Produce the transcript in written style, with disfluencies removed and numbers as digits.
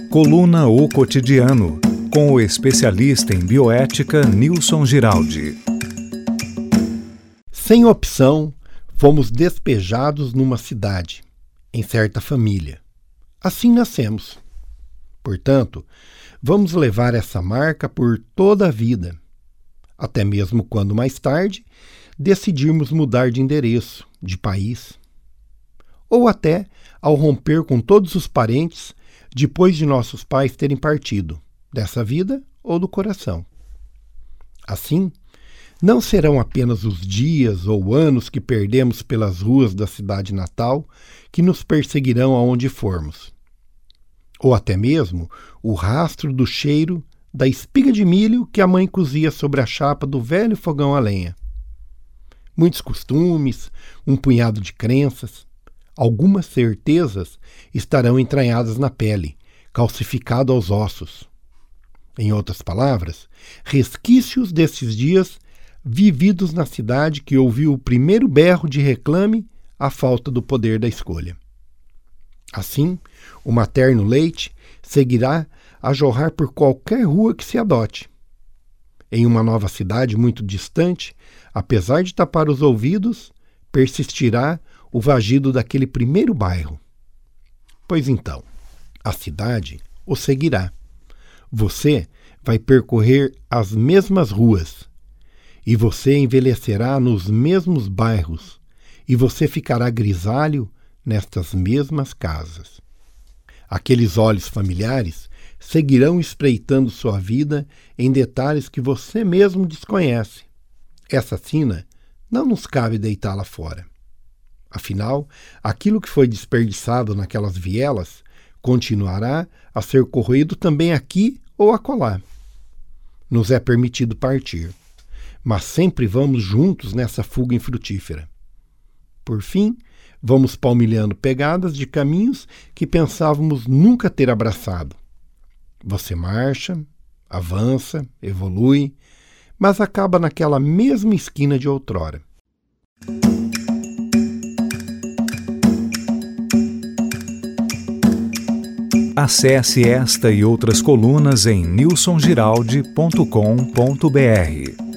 Coluna O Cotidiano, com o especialista em bioética Nilson Giraldi. Sem opção, fomos despejados numa cidade, em certa família. Assim nascemos. Portanto, vamos levar essa marca por toda a vida, até mesmo quando mais tarde decidirmos mudar de endereço, de país, ou até ao romper com todos os parentes depois de nossos pais terem partido, dessa vida ou do coração. Assim, não serão apenas os dias ou anos que perdemos pelas ruas da cidade natal que nos perseguirão aonde formos, ou até mesmo o rastro do cheiro da espiga de milho que a mãe cozia sobre a chapa do velho fogão a lenha. Muitos costumes, um punhado de crenças, algumas certezas estarão entranhadas na pele, calcificado aos ossos. Em outras palavras, resquícios desses dias vividos na cidade que ouviu o primeiro berro de reclame à falta do poder da escolha. Assim, o materno leite seguirá a jorrar por qualquer rua que se adote. Em uma nova cidade muito distante, apesar de tapar os ouvidos, persistirá o vagido daquele primeiro bairro. Pois então, a cidade o seguirá. Você vai percorrer as mesmas ruas, e você envelhecerá nos mesmos bairros, e você ficará grisalho nestas mesmas casas. Aqueles olhos familiares seguirão espreitando sua vida em detalhes que você mesmo desconhece. Essa sina não nos cabe deitá-la fora. Afinal, aquilo que foi desperdiçado naquelas vielas continuará a ser corroído também aqui ou acolá. Nos é permitido partir, mas sempre vamos juntos nessa fuga infrutífera. Por fim, vamos palmilhando pegadas de caminhos que pensávamos nunca ter abraçado. Você marcha, avança, evolui, mas acaba naquela mesma esquina de outrora. Acesse esta e outras colunas em nilsongiraldi.com.br.